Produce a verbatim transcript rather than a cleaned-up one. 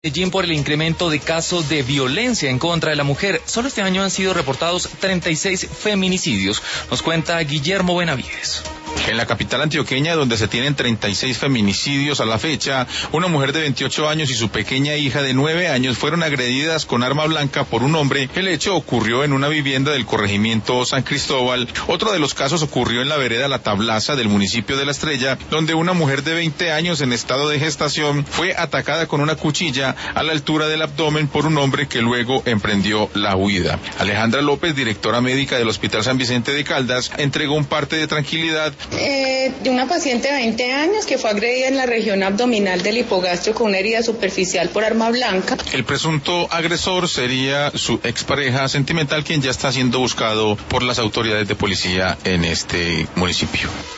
Medellín por el incremento de casos de violencia en contra de la mujer. Solo este año han sido reportados treinta y seis feminicidios. Nos cuenta Guillermo Benavides. En la capital antioqueña, donde se tienen treinta y seis feminicidios a la fecha, una mujer de veintiocho años y su pequeña hija de nueve años fueron agredidas con arma blanca por un hombre. El hecho ocurrió en una vivienda del corregimiento San Cristóbal. Otro de los casos ocurrió en la vereda La Tablaza del municipio de La Estrella, donde una mujer de veinte años en estado de gestación fue atacada con una cuchilla a la altura del abdomen por un hombre que luego emprendió la huida. Alejandra López, directora médica del Hospital San Vicente de Caldas, entregó un parte de tranquilidad. Eh, de una paciente de veinte años que fue agredida en la región abdominal del hipogastrio con una herida superficial por arma blanca. El presunto agresor sería su expareja sentimental, quien ya está siendo buscado por las autoridades de policía en este municipio.